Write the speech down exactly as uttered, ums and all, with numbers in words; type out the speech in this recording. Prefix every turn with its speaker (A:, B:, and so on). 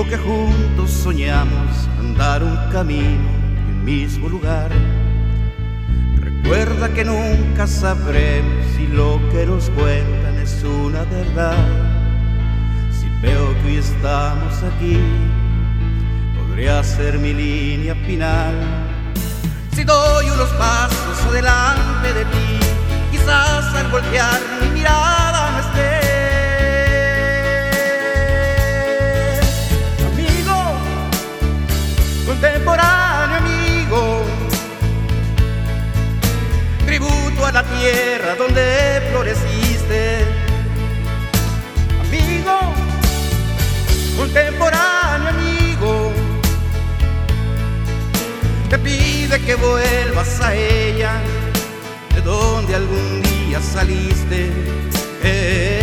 A: Amigo que juntos soñamos andar un camino y un mismo lugar. Recuerda que nunca sabremos si lo que nos cuentan es una verdad. Si veo que hoy estamos aquí, podría ser mi línea final. Si doy unos pasos adelante de ti, quizás al voltear mi mirada no esté. Contemporáneo amigo, tributo a la tierra donde floreciste. Amigo, contemporáneo amigo, te pide que vuelvas a ella, de donde algún día saliste. Eh,